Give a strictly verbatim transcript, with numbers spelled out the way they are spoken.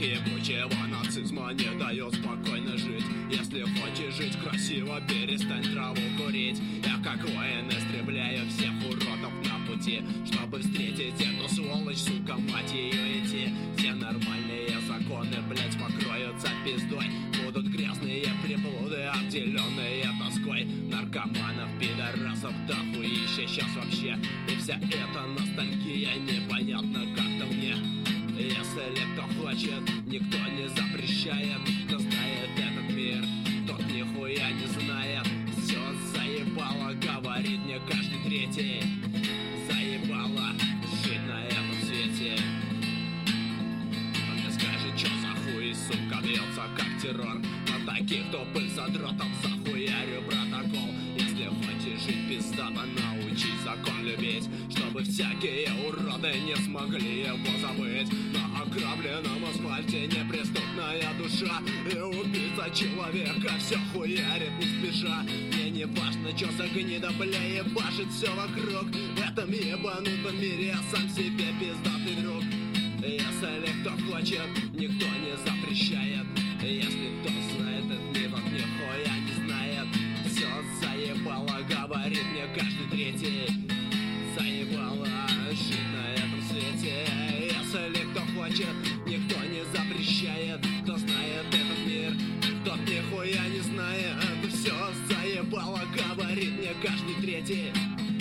ебучего нацизма не дает спокойно жить. Если хочешь жить красиво, перестань траву курить. Я как воин истребляю всех уродов на пути, чтобы встретить эту сволочь, сука, мать ее идти. Все нормальные законы, блять, покроются пиздой. Будут грязные приблуды, обделенные тоской. Наркоманов, пидорасов, дохуища сейчас вообще. И вся эта ностальгия непонятно как-то мне. Если кто хочет, никто не запрещает. Кто знает этот мир, тот нихуя не знает. Все заебало, говорит мне каждый третий. Заебало жить на этом свете. Кто мне скажет, что за хуй, сука, бьется как террор. На таких, кто был задротом, захуярю протокол. Если хочешь жить пиздато, научись закон любить, чтобы всякие уроды не смогли его забыть. На ограбленном асфальте неприступная душа, и убийца человека все хуярит не спеша. Мне не важно, что за гнида, бля, ебашит все вокруг. В этом ебанутом мире я сам себе пиздатый друг. Если кто хочет, никто не запрещает. Если кто знает, этот мир, тот нихуя не знает. Все заебало, говорит мне каждый третий. Заебало жить на этом свете. Если кто хочет, никто не запрещает. Кто знает этот мир, тот нихуя не знает. Все заебало, говорит мне каждый третий.